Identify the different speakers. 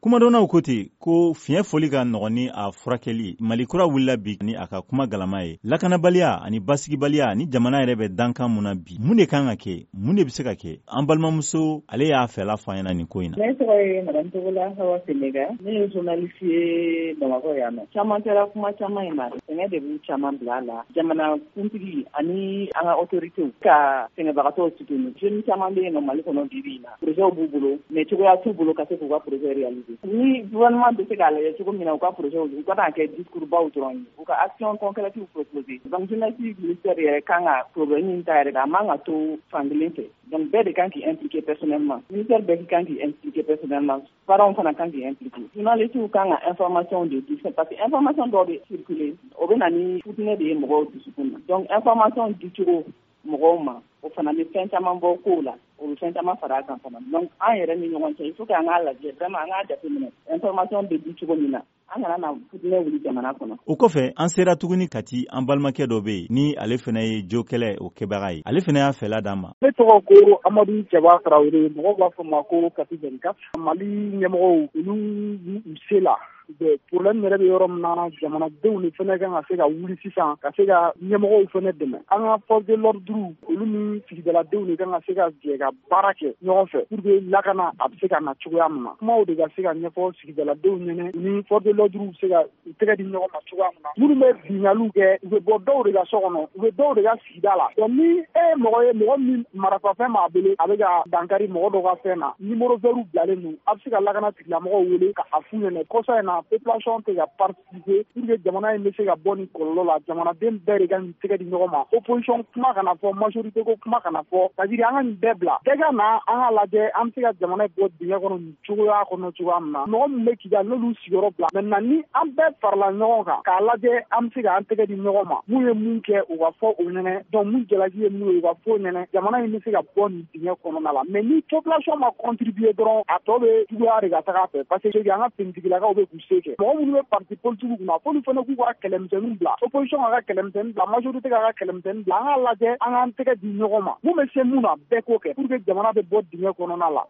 Speaker 1: Kumadɔnnaw ko ten ko fiɲɛ foli ka nɔgɔn ni a furakɛli. Mali kura wulila bi ni a ka kuma galama ye. Lakanabaliya ani basigibaliya ni jamana yɛrɛ bɛ dankan mun na bi. Mun de kan ka kɛ? Mun de bɛ se ka kɛ? An balimamuso ale y'a fɛla fɔ an ɲɛna nin ko in na.
Speaker 2: Ne tɔgɔ ye Madame Togola Hawa Senega. Ne ye journaliste ye Bamakɔ yan nɔ. Caman kɛra kuma caman in na. Sɛgɛn de b'u caman bila a la. Jamana kuntigi ani an ka autorités ka sɛgɛnbagatɔw soutenir. Jeunes caman bɛ yen nɔ Mali kɔnɔ bi bi in na. Projet b'u bolo mais cogoya t'u bolo ka se k'u ka projet réaliser. Ni gouvernement bɛ se k'a lajɛ cogo min na u ka projet u ka n'a kɛ discours baw dɔrɔn ye. U ka action concrète proposer. Donc journaliste ministère yɛrɛ kan ka problème in ta yɛrɛ a man ka to fankelen fɛ. Donc bɛɛ de kan k'i impliquer personnellement. Ministère bɛɛ kan k'i impliquer personnellement. Parents fana kan k'i impliquer. Journalistes kan ka information de di parce que information dɔw bɛ circuler o bɛ na ni futinɛ de ye mɔgɔw dusukun na. Donc information di cogo mɔgɔw ma o fana bɛ fɛn caman bɔ kow la o bɛ fɛn caman fara a kan fana. Donc an yɛrɛ ni ɲɔgɔn cɛ il faut que an k'a lajɛ vraiment an k'a jateminɛ information bɛ di cogo min na an kana na futinɛ wuli jamana kɔnɔ.
Speaker 1: O kɔfɛ an sera tuguni Kati an balimakɛ dɔ bɛ yen ni ale fana ye jo kɛlɛ o kɛbaga ye. Ale fana y'a fɛla d'an ma.
Speaker 3: Ne tɔgɔ ko Amadu Cɛba Tarawele, mɔgɔw b'a fɔ ma ko Kati 24. Mali ɲɛmɔgɔw olu u se la. Problème yɛrɛ bɛ yɔrɔ min na jamanadenw de fana kan ka se ka wuli sisan ka se ka ɲɛmɔgɔw fana dɛmɛ. An ka force de l'ordre olu ni sigidaladenw de kan ka se ka jɛ ka baara kɛ ɲɔgɔn fɛ pour que lakana a bɛ se ka na cogoya min na. Kumaw de ka se ka ɲɛfɔ sigidaladenw ɲɛnɛ ni force de l'ordre bɛ se ka u tɛgɛ di ɲɔgɔn ma cogoya min na. Minnu bɛ binkaliw kɛ u bɛ bɔ dɔw de ka so kɔnɔ u bɛ dɔw de ka sigida la. Donc ni e ye mɔgɔ ye mɔgɔ min marafafɛn b'a bolo a bɛ ka dankari mɔgɔ dɔw ka fɛn na numéro vert bilalen don a bɛ se ka lakana tigilamɔgɔw wele ka a f'u ɲɛnɛ kɔsa in na population tɛ ka participer pour que jamana in bɛ se ka bɔ ni kɔlɔlɔ la jamanaden bɛɛ de kan k'i tɛgɛ di ɲɔgɔn ma opposition kuma kana fɔ majorité ko kuma kana fɔ c'est-à-dire an ka nin bɛɛ bila bɛɛ ka na an ka lajɛ an bɛ se ka jamana bɔ dingɛ kɔnɔ nin cogoya kɔnɔ cogoya min na mɔgɔ min bɛ Kidali n'olu sigiyɔrɔ bila maintenant ni an bɛɛ farala ɲɔgɔn kan k'a lajɛ an bɛ se k'an tɛgɛ di ɲɔgɔn ma mun ye mun kɛ u ka fɔ o ɲɛnɛ donc mun jalaki ye mun ye u ka fɔ o ɲɛnɛ jamana in bɛ se ka bɔ nin dingɛ kɔnɔna la mais ni population ma contribuer dɔrɔn a tɔ bɛ juguya de ka taga fɛ parce que an ka finitigilakaw bɛ k'u se kɛ mɔgɔ minnu bɛ parti politique kunna f'olu fana k'u ka kɛlɛmisɛnninw bila opposition ka kɛlɛmisɛnnin bila majorité ka kɛlɛmisɛnnin bila an ka lajɛ an k'an tɛgɛ di ɲɔgɔn ma mun bɛ se mun na bɛɛ k'o kɛ pour que jamana bɛ bɔ dingɛ kɔnɔna la